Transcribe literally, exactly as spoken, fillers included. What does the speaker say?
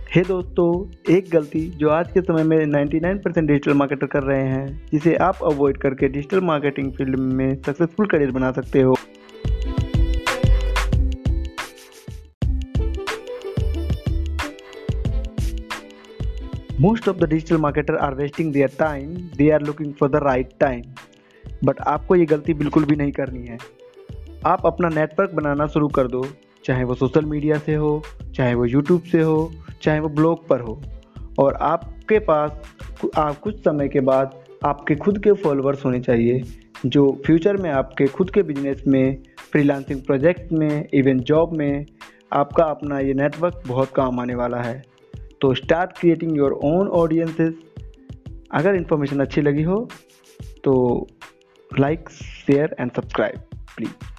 हे दोस्तों, एक गलती जो आज के समय में निन्यानवे परसेंट डिजिटल मार्केटर कर रहे हैं, जिसे आप अवॉइड करके डिजिटल मार्केटिंग फील्ड में सक्सेसफुल करियर बना सकते हो। Most of the digital marketer are wasting their time, they are looking for the right time. But आपको ये गलती बिल्कुल भी नहीं करनी है। आप अपना नेटवर्क बनाना शुरू कर दो, चाहे वो सोशल मीडिया से हो, चाहे वो यूट्यूब से हो, चाहे वो ब्लॉग पर हो। और आपके पास आप कुछ समय के बाद आपके खुद के फॉलोअर्स होने चाहिए, जो फ्यूचर में आपके खुद के बिजनेस में, फ्रीलांसिंग प्रोजेक्ट में, इवन जॉब में आपका अपना ये नेटवर्क बहुत काम आने वाला है। तो start creating your own audiences. अगर इन्फॉर्मेशन अच्छी लगी हो तो like, share and subscribe please.